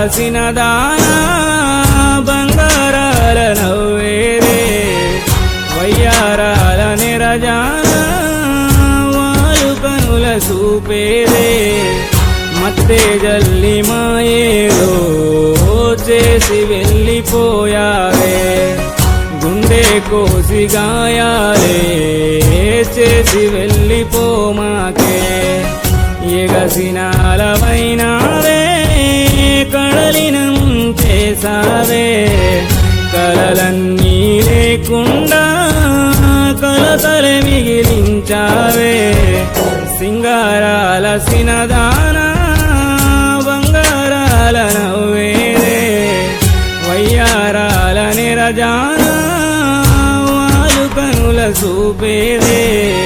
సినదానా బంగారాల నవ్వేరే వయ్యారాల నిరజానా వాలు కనుల చూపేరే మత్తే జల్లి మాయేదో చేసి వెళ్ళిపోయావే గుండె కోసి గాయాలే చేసి వెళ్ళిపోమాకే ఎగసినాలవైనావే కడలిన ముంచేసావే కలలన్నీ లేకుండా కలతలే మిగిలించావే సింగారాల సినదానా బంగారాల నవ్వేరే వయ్యారాల నిరజానా వాలు కనుల చూపేరే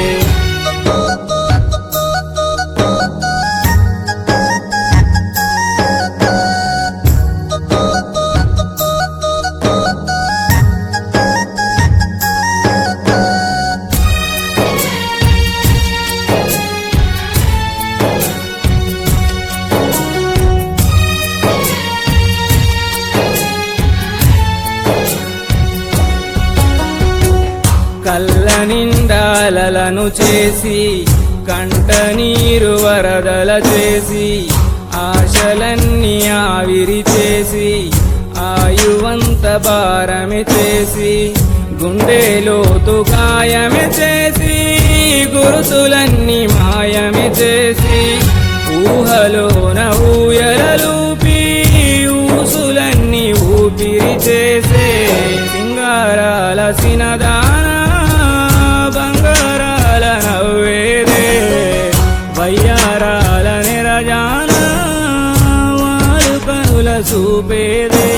కళ్ళ నిండాలలను చేసి కంట నీరు వరదల చేసి ఆశలన్నీ ఆవిరి చేసి ఆయువంత భారమే చేసి గుండెలోతు గాయమే చేసి గురుతులన్నీ మాయమే చేసి ఊహలోన ఊయలూపి ఊసులన్నీ ఊపిరి చేసే సింగారాల సినదానా బంగారాల నవ్వేరే వయ్యారాల నిరజానా వాలు కనుల చూపేరే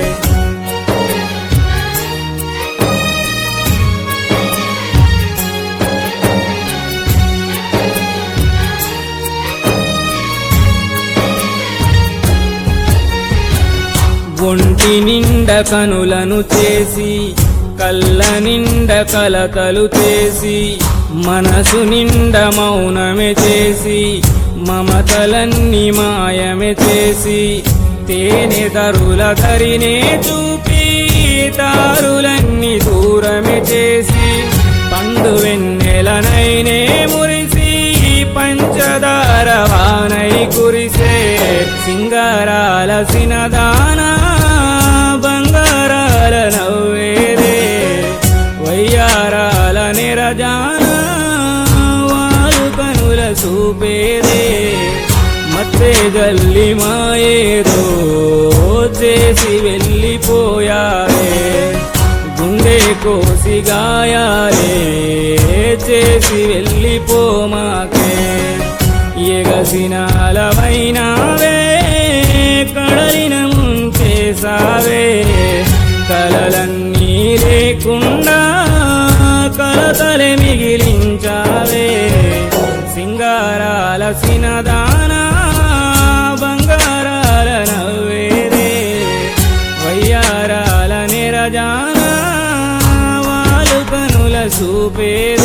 ఒంటి నిండ కనులను చేసి కళ్ళ నిండ కలతలు చేసి మనసు నిండ మౌనమే చేసి మమతలన్నీ మాయమే చేసి తేనె తరుల ధరినే చూపి తారులన్నీ దూరమే చేసి పండు వెన్నెలనైనే మురిసి పంచదార వానై కురిసే సింగారాల సినదానా బంగారాల నవ్వేరే వయ్యారాల నిరజానా వాలు కనుల చూపేరే మత్తే జల్లి మాయేదో చేసి వెళ్ళిపోయావే గుండె కోసి గాయాలే చేసి వెళ్ళిపోమాకే ఎగసినాలవైనావే కడలిన ముంచేసావే కలలన్నీ లేకుండా కలతలే మిగిలించావే సింగారాల సినదానా బంగారాల నవ్వేరే వయ్యారాల నిరజానా వాలు కనుల చూపేరే